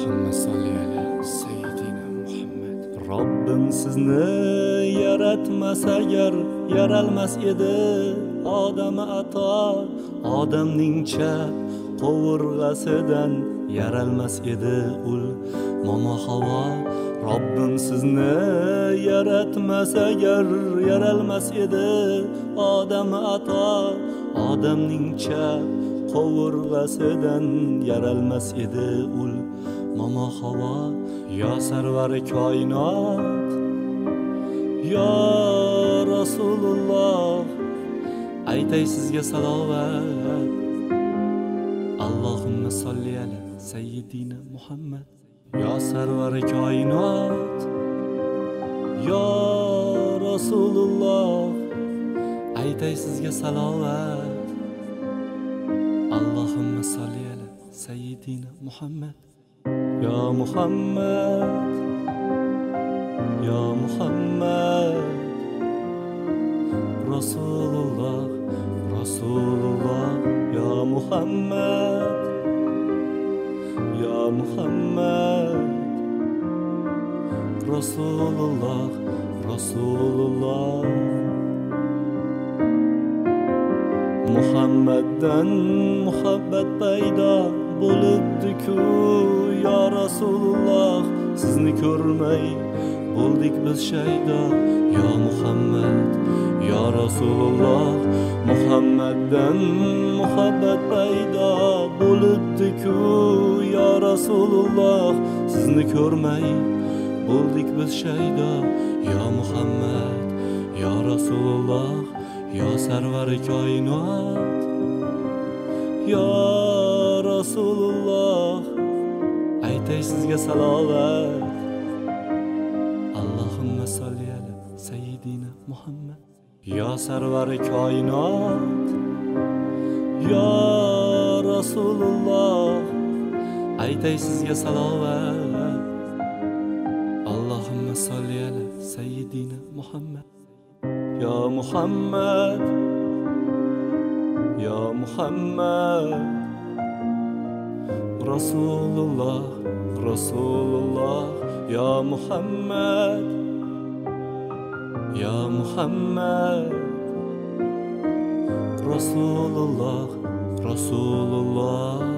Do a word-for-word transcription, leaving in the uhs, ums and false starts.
Allohumma solli ala sayyidina Muhammad. Robbim sizni yaratmasa agar yaralmas edi odam ato, odamning chap qovurg'asidan yaralmas edi ul momo havo. Robbim sizni yaratmasa agar yaralmas edi odam ato, odamning chap qovurg'asidan yaralmas edi ul momo havo. Yo sarvari koinot, yo Rasululloh, aytay sizga salovat. Allohumma solli ala sayyidina Muhammad. Yo sarvari koinot, yo Rasululloh, aytay sizga salovat. Allohumma solli ala sayyidina Muhammad. Ya Muhammad, Ya Muhammad, Rasulullah, Rasulullah, Ya Muhammad, Ya Muhammad, Rasulullah, Rasulullah. Muhammaddan muhabbat paydo bo'libdi-ku ya Rasululloh, sizni ko'rmay bo'ldik biz shaydo. Ya Muhammad, ya Rasululloh, Muhammaddan muhabbat paydo bo'libdi-ku ya Rasululloh, sizni ko'rmay bo'ldik biz shaydo. Ya Muhammad, ya Rasululloh, ya sarvari koinot, ya Rasululloh, aytay sizga salovat. Allohumma solli ala sayyidina Muhammad. Ya sarvari koinot, ya Rasululloh, aytay sizga salovat. Allohumma solli ala sayyidina Muhammad. Ya Muhammad, Ya Muhammad, Rasulullah, Rasulullah, Ya Muhammad, Ya Muhammad, Rasulullah, Rasulullah.